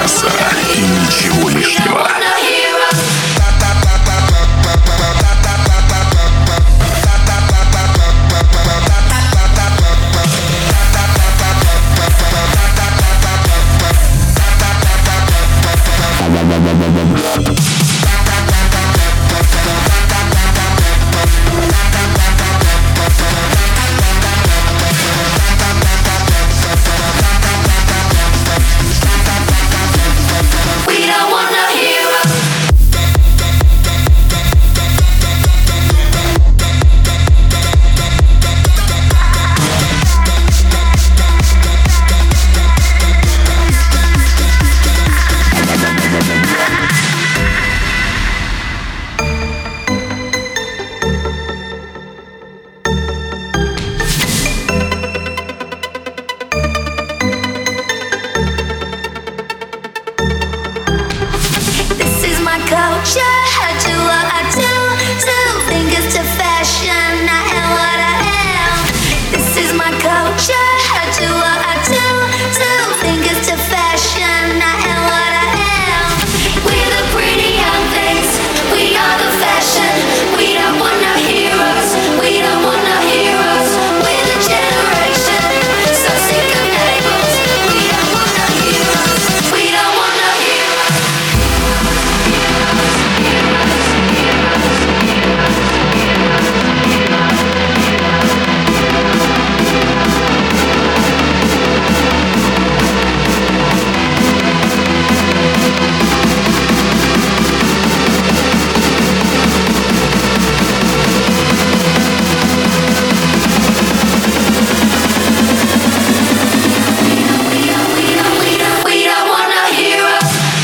мяса и ничего лишнего. Culture, I do what I do. Two fingers to fashion, I am what I am. This is my culture, I do what I do. Two fingers to fashion, I am what I am. We're the pretty young things, we are the fashion. We don't want no heroes, we don't want no heroes. We're the generation, so sick of labels. We don't want no heroes, we don't want no heroes. We don't want no heroes.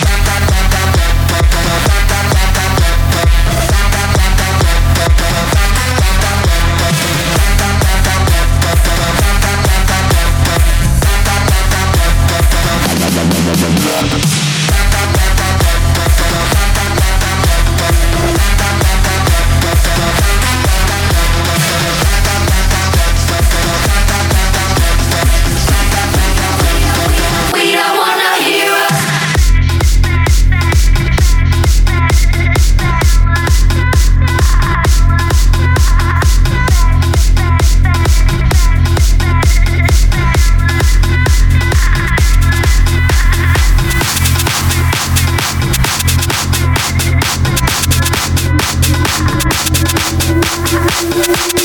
We don't want no heroes. We'll be right back.